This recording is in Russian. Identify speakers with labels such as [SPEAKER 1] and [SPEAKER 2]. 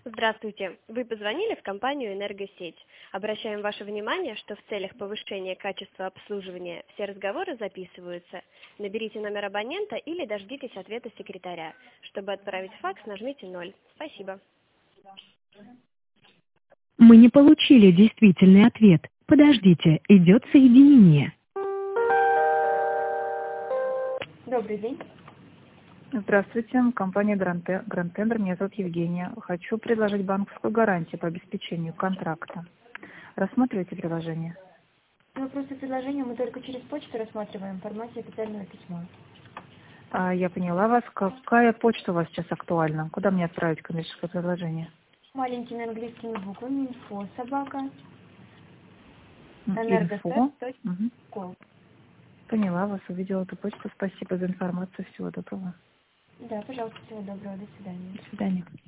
[SPEAKER 1] Здравствуйте. Вы позвонили в компанию «Энергосеть». Обращаем ваше внимание, что в целях повышения качества обслуживания все разговоры записываются. Наберите номер абонента или дождитесь ответа секретаря. Чтобы отправить факс, нажмите 0. Спасибо.
[SPEAKER 2] Мы не получили действительный ответ. Подождите, идет соединение.
[SPEAKER 1] Добрый день.
[SPEAKER 3] Здравствуйте, компания Grand Tender, меня зовут Евгения. Хочу предложить банковскую гарантию по обеспечению контракта. Рассматриваете приложение?
[SPEAKER 4] Вопросы предложения мы только через почту рассматриваем в формате официального письма.
[SPEAKER 3] Я поняла вас. Какая почта у вас сейчас актуальна? Куда мне отправить коммерческое предложение?
[SPEAKER 4] Маленькими английскими буквами info собака
[SPEAKER 3] Info.
[SPEAKER 4] energostat.com.
[SPEAKER 3] Поняла вас, увидела эту почту. Спасибо за информацию. Всего доброго.
[SPEAKER 4] Да, пожалуйста, всего доброго. До свидания.
[SPEAKER 3] До свидания.